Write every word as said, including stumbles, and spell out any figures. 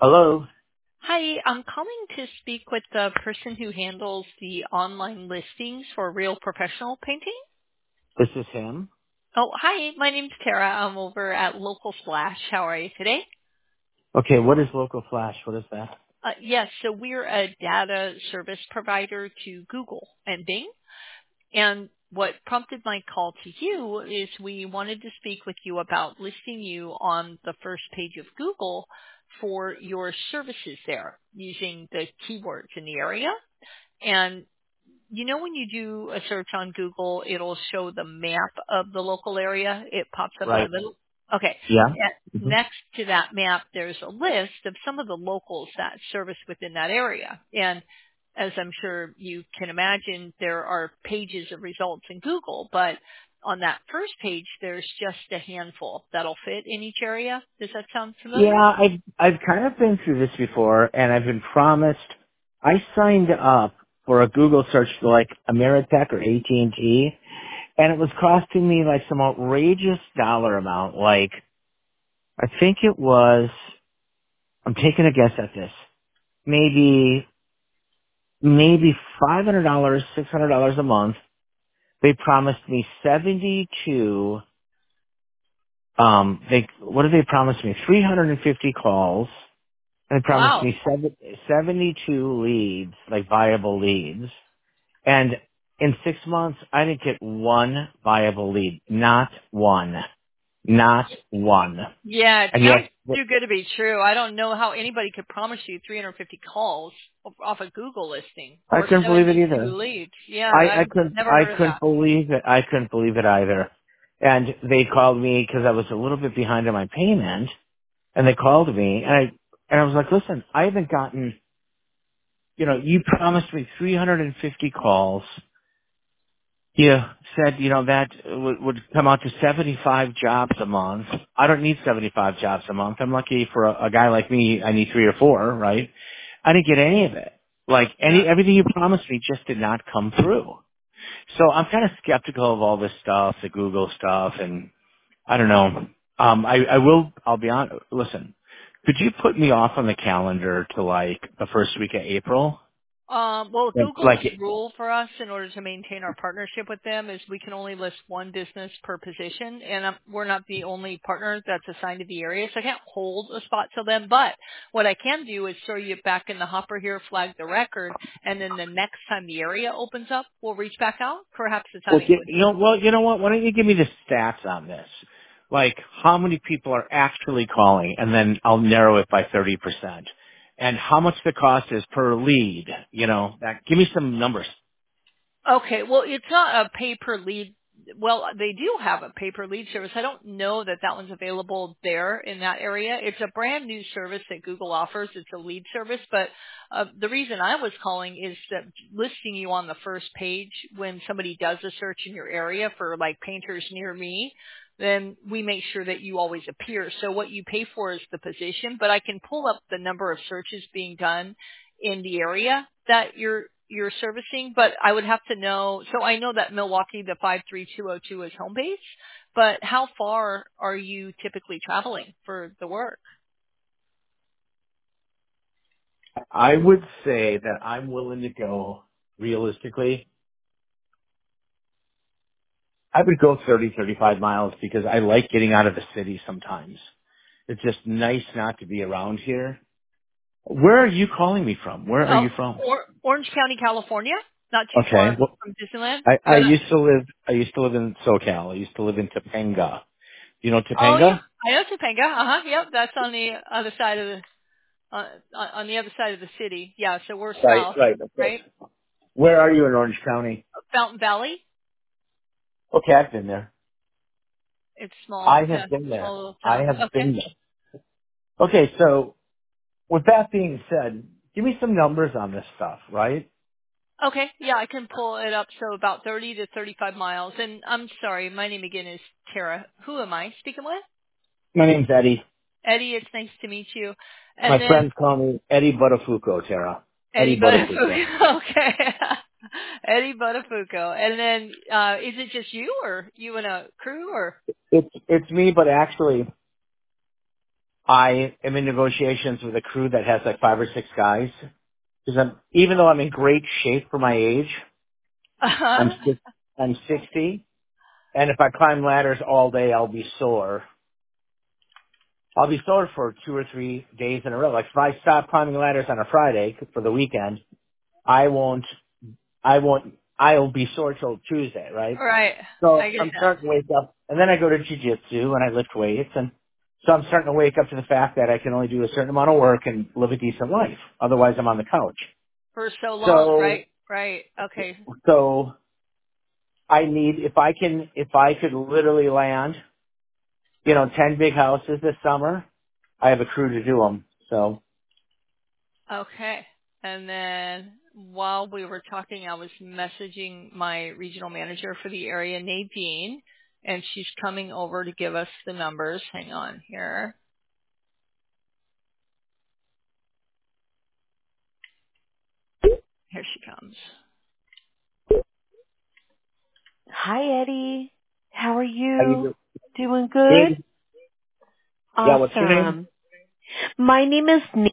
Hello, Hi, I'm calling to speak with the person who handles the online listings for Real Professional Painting. this is him. Oh, hi, my name's Tara. I'm over at Local Flash. How are you today? Okay, what is Local Flash? What is that? Uh, yes, so we're a data service provider to Google and Bing. And what prompted my call to you is we wanted to speak with you about listing you on the first page of Google for your services there using the keywords in the area. And you know when you do a search on Google, it'll show the map of the local area. It pops up in the Right. middle. Okay. Yeah. And hmm next to that map, there's a list of some of the locals that service within that area. And as I'm sure you can imagine, there are pages of results in Google, but on that first page, there's just a handful that'll fit in each area. Does that sound familiar? Yeah, I've I've kind of been through this before, and I've been promised. I signed up for a Google search for like Ameritech or A T and T, and it was costing me like some outrageous dollar amount. Like I think it was. I'm taking a guess at this. Maybe maybe five hundred dollars, six hundred dollars a month. They promised me seventy two. Um, they what did they promise me? three hundred fifty calls. And they promised Wow. me seven, seventy-two leads, like viable leads. And in six months, I didn't get one viable lead. Not one. Not one. Yeah, it And sounds yes, too good to be true. I don't know how anybody could promise you three hundred fifty calls off a Google listing I or couldn't believe it seventy-two either. leads. Yeah, I, I I've couldn't, never I heard of couldn't that. believe it. I couldn't believe it either. And they called me because I was a little bit behind on my payment. And they called me and I, and I was like, listen, I haven't gotten, you know, you promised me three hundred fifty calls. You said, you know, that would, would come out to seventy-five jobs a month. I don't need seventy-five jobs a month. I'm lucky for a, a guy like me, I need three or four, right? I didn't get any of it. Like Yeah. any, everything you promised me just did not come through. So I'm kind of skeptical of all this stuff, the Google stuff, and I don't know. Um, I, I will, I'll be honest, listen, could you put me off on the calendar to like the first week of April? Um, well, Like, Google's like rule for us in order to maintain our partnership with them is we can only list one business per position, and um, we're not the only partner that's assigned to the area, so I can't hold a spot to them. But what I can do is throw you back in the hopper here, flag the record, and then the next time the area opens up, we'll reach back out. Perhaps the Well, timing gi- would you know, well, you know what? Why don't you give me the stats on this? Like, how many people are actually calling, and then I'll narrow it by thirty percent. And how much the cost is per lead? You know, that, give me some numbers. Okay, well, it's not a pay per lead. Well, they do have a pay per lead service. I don't know that that one's available there in that area. It's a brand new service that Google offers. It's a lead service, but uh, the reason I was calling is that listing you on the first page when somebody does a search in your area for like painters near me, then we make sure that you always appear. So what you pay for is the position, but I can pull up the number of searches being done in the area that you're you're servicing, but I would have to know. So I know that Milwaukee, the five three two oh two is home base, but how far are you typically traveling for the work? I would say that I'm willing to go realistically. I would go thirty, thirty-five miles because I like getting out of the city sometimes. It's just nice not to be around here. Where are you calling me from? Where are Oh, you from? or, Orange County, California, not too Okay. far Well, from Disneyland. I, I But used to live, I used to live in SoCal. I used to live in Topanga. You know oh yeah, Topanga? I know Topanga. Uh huh. Yep, that's on the other side of the uh, on on the other side of the city. Yeah, so we're Right, south, right, of course. right? Where are you in Orange County? Fountain Valley. Okay, I've been there. It's small. I Yeah, have been there. small little I town. have Okay. been there. Okay, so with that being said, give me some numbers on this stuff, right? Okay, yeah, I can pull it up. So about thirty to thirty-five miles. And I'm sorry, my name again is Tara. Who am I speaking with? My name's Eddie. Eddie, it's nice to meet you. And My then friends call me Eddie Buttafuoco, Tara. Eddie Eddie Buttafuoco. Buttafuoco. Okay. Eddie Buttafuoco. And then, uh, is it just you or you and a crew or? It's, it's me, but actually, I am in negotiations with a crew that has like five or six guys. Because I'm, even though I'm in great shape for my age, I'm Uh-huh. six, I'm sixty, and if I climb ladders all day, I'll be sore. I'll be sore for two or three days in a row. Like if I stop climbing ladders on a Friday for the weekend, I won't, I won't, I'll be sore till Tuesday, right? Right. So I get I'm that. starting to wake up, and then I go to jujitsu and I lift weights, and so I'm starting to wake up to the fact that I can only do a certain amount of work and live a decent life. Otherwise, I'm on the couch. For so long, So, right? Right. Okay. so I need, if I can, if I could literally land, you know, ten big houses this summer, I have a crew to do them. So, Okay. And then while we were talking, I was messaging my regional manager for the area, Nadine, and she's coming over to give us the numbers. Hang on here. Here she comes. Hi, Eddie. How are how you you? do? Doing good? Big, yeah, what's your name? Awesome. My name is